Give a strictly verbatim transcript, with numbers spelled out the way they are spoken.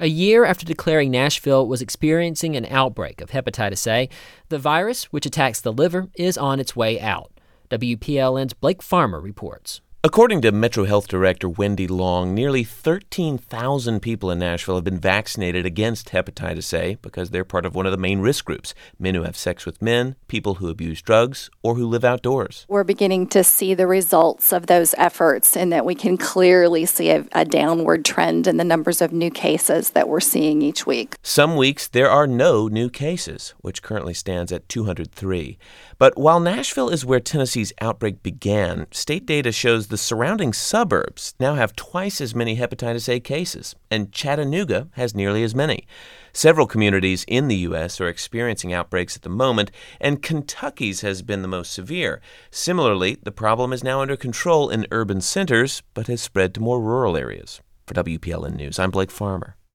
A year after declaring Nashville was experiencing an outbreak of hepatitis A, the virus, which attacks the liver, is on its way out. W P L N's Blake Farmer reports. According to Metro Health Director Wendy Long, nearly thirteen thousand people in Nashville have been vaccinated against hepatitis A because they're part of one of the main risk groups: men who have sex with men, people who abuse drugs, or who live outdoors. We're beginning to see the results of those efforts in that we can clearly see a, a downward trend in the numbers of new cases that we're seeing each week. Some weeks there are no new cases, which currently stands at two hundred three. But while Nashville is where Tennessee's outbreak began, state data shows the surrounding suburbs now have twice as many hepatitis A cases, and Chattanooga has nearly as many. Several communities in the U S are experiencing outbreaks at the moment, and Kentucky's has been the most severe. Similarly, the problem is now under control in urban centers, but has spread to more rural areas. For W P L N News, I'm Blake Farmer.